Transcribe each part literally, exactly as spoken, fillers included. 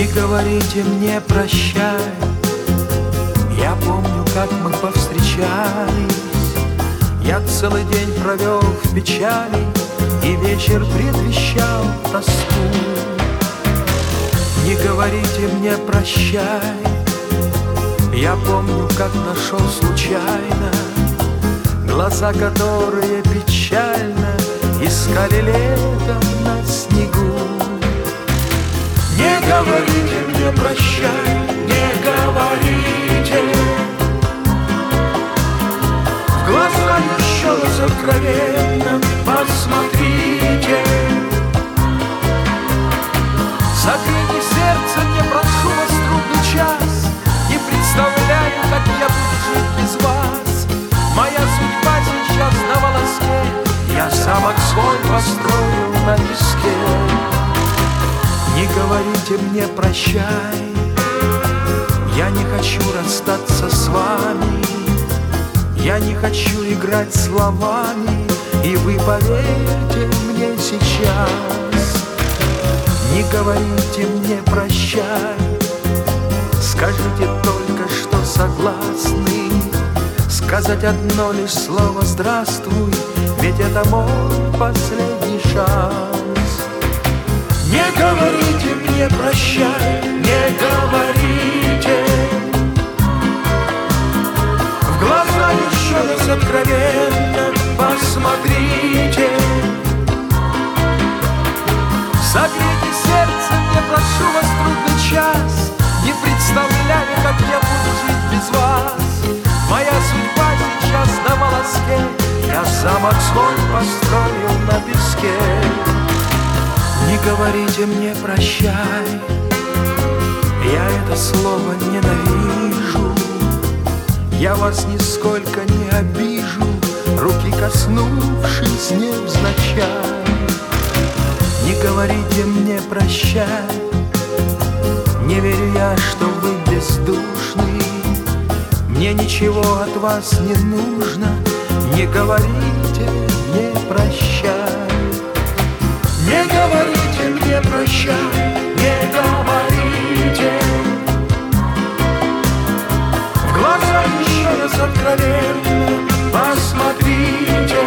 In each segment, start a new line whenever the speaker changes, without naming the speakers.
Не говорите мне прощай, я помню, как мы повстречались. Я целый день провел в печали, и вечер предвещал тоску. Не говорите мне прощай, я помню, как нашел случайно глаза, которые печально искали летом на снегу. Не говорите мне прощай, не говорите, в глаза еще раз откровенно посмотрите. Согрейте сердце мне, прошу вас, трудный час. Не представляю, как я буду жить без вас. Моя судьба сейчас на волоске, я замок свой построил на песке. Не говорите мне прощай, я не хочу расстаться с вами. Я не хочу играть словами, и вы поверьте мне сейчас. Не говорите мне прощай, скажите только, что согласны сказать одно лишь слово «здравствуй», ведь это мой последний шанс. Не говорите мне прощай, не говорите, в глаза еще раз откровенно посмотрите. Согрейте сердце мне, прошу вас, трудный час. Не представляю, как я буду жить без вас. Моя судьба сейчас на волоске, я замок свой построил на песке. Не говорите мне прощай, я это слово ненавижу. Я вас нисколько не обижу, руки коснувшись невзначай. Не говорите мне прощай, не верю я, что вы бездушны. Мне ничего от вас не нужно, не говорите мне прощай. Не говорите мне прощай, не говорите, в глаза еще раз откровенно посмотрите.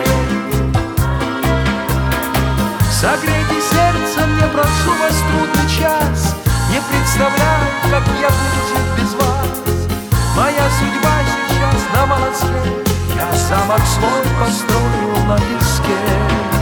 Согрейте сердце мне, прошу вас, трудный час. Не представляю, как я буду жить без вас. Моя судьба сейчас на волоске, я замок свой построил на песке.